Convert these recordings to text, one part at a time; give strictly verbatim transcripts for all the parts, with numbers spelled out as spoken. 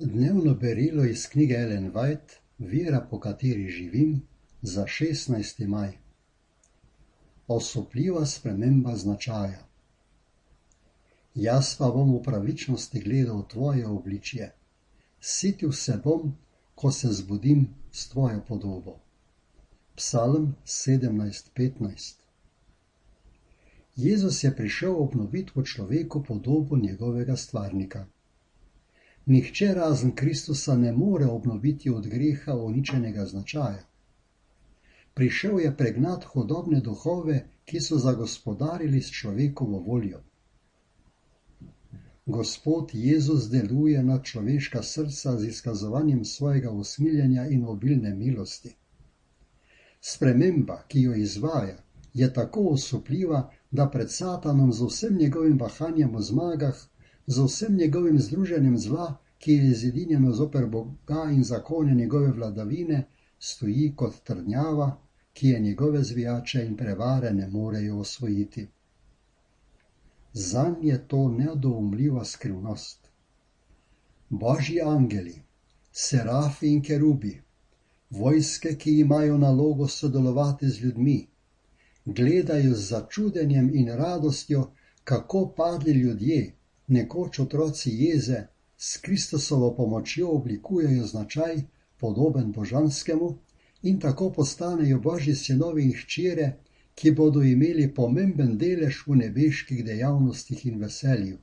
Dnevno berilo iz knjige Ellen White, Vera, po kateri živim, za šestnajsti maj. Osupljiva sprememba značaja. Jaz pa bom v pravičnosti gledal tvoje obličje. Sitil se bom, ko se zbudim s tvojo podobo. Psalm sedemnajst petnajst. Jezus je prišel obnoviti v človeku podobo njegovega stvarnika. Nihče razen Kristusa ne more obnoviti od greha uničenega značaja. Prišel je pregnat hudobne duhove, ki so zagospodarili s človekovo voljo. Gospod Jezus deluje na človeška srca z izkazovanjem svojega usmiljenja in obilne milosti. Sprememba, ki jo izvaja, je tako osupljiva, da pred Satanom z vsem njegovim bahanjem o zmagah, z vsem njegovim združenjem zla, ki je zedinjeno zoper Boga in zakone njegove vladavine, stoji kot trdnjava, ki je njegove zvijače in prevare ne morejo osvojiti. Zanj je to nedoumljiva skrivnost. Božji angeli, serafi in kerubi, vojske, ki imajo nalogo sodelovati z ljudmi, gledajo z začudenjem in radostjo, kako padli ljudje, nekoč otroci jeze, s Kristusovo pomočjo oblikujejo značaj, podoben božanskemu, in tako postanejo Božji sinovi in hčere, ki bodo imeli pomemben delež v nebeških dejavnostih in veselju.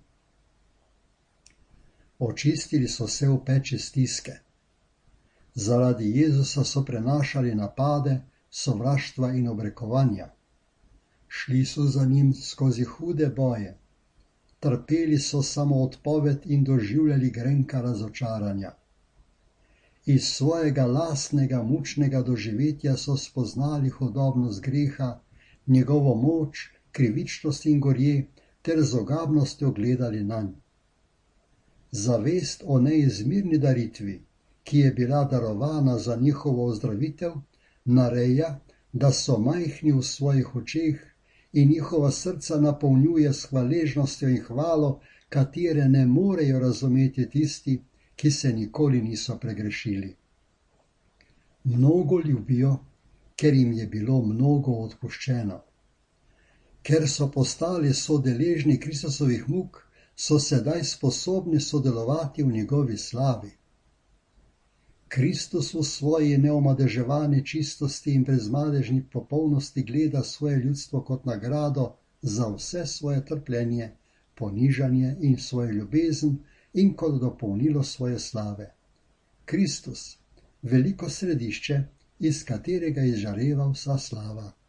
Očistili so se v peči stiske. Zaradi Jezusa so prenašali napade, sovraštva in obrekovanja. Šli so za njim skozi hude boje. Trpeli so samo odpoved in doživljali grenka razočaranja. Iz svojega lastnega mučnega doživetja so spoznali hudobnost greha, njegovo moč, krivičnost in gorje, ter z ogabnostjo gledali nanj. Zavest o neizmirni daritvi, ki je bila darovana za njihovo ozdravitev, nareja, da so majhni v svojih očeh in njihova srca napolnjuje s hvaležnostjo in hvalo, katere ne morejo razumeti tisti, ki se nikoli niso pregrešili. Mnogo ljubijo, ker jim je bilo mnogo odpuščeno. Ker so postali sodeležni Kristusovih muk, so sedaj sposobni sodelovati v njegovi slavi. Kristus v svoji neomadeževani čistosti in brezmadežni popolnosti gleda svoje ljudstvo kot nagrado za vse svoje trpljenje, ponižanje in svojo ljubezen in kot dopolnilo svoje slave. Kristus, veliko središče, iz katerega izžareva vsa slava.